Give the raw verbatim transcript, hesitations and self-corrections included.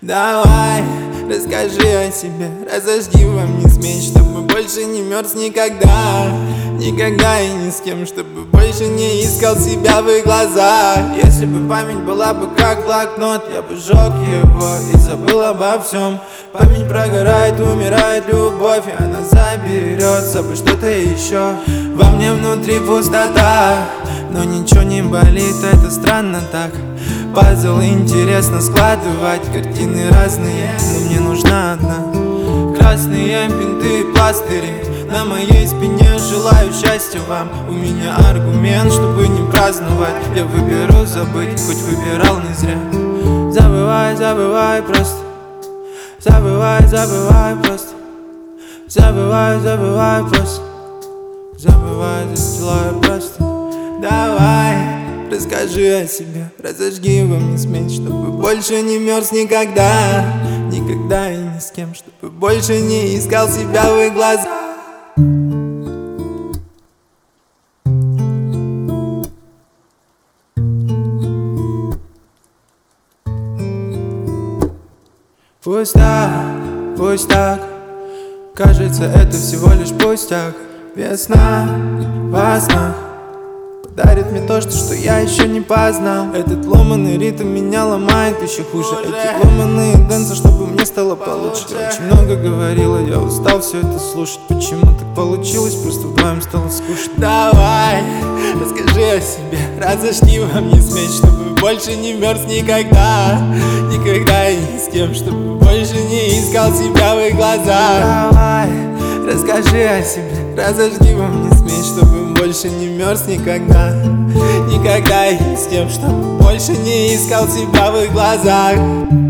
Давай, расскажи о себе, разожги во мне смесь, чтобы больше не мерз никогда. Никогда и ни с кем, чтобы больше не искал себя в их глазах. Если бы память была бы как блокнот, я бы сжег его и забыл обо всем. Память прогорает, умирает любовь, и она заберет с собой что-то еще. Во мне внутри пустота, но ничего не болит, это странно так. Пазл интересно складывать, картины разные, но мне нужна одна. Красные бинты и пластыри на моей спине, желаю счастья вам. У меня аргумент, чтобы не праздновать. Я выберу забыть, хоть выбирал не зря. Забывай, забывай просто. Забывай, забывай просто. Забывай, забывай просто. Забывай, застилаю просто. Давай, расскажи о себе, разожги во мне смесь, чтобы больше не мерз никогда. Никогда и ни с кем, чтобы больше не искал себя в их глазах. Пусть так, пусть так, кажется, это всего лишь пустяк. Весна во снах дарит мне то, что, что я еще не познал. Этот ломаный ритм меня ломает еще хуже. Эти ломаные дэнсы, чтобы мне стало получше. Я очень много говорила, я устал все это слушать. Почему так получилось, просто вдвоем стало скучно. Давай, расскажи о себе, разожги во мне смесь, чтобы больше не мерз никогда. Никогда и ни с кем, чтобы больше не искал себя в их глазах. Давай, расскажи о себе, разожги во мне смесь, чтобы больше не мерз никогда. Никогда и ни с кем, чтобы больше не искал себя в их глазах.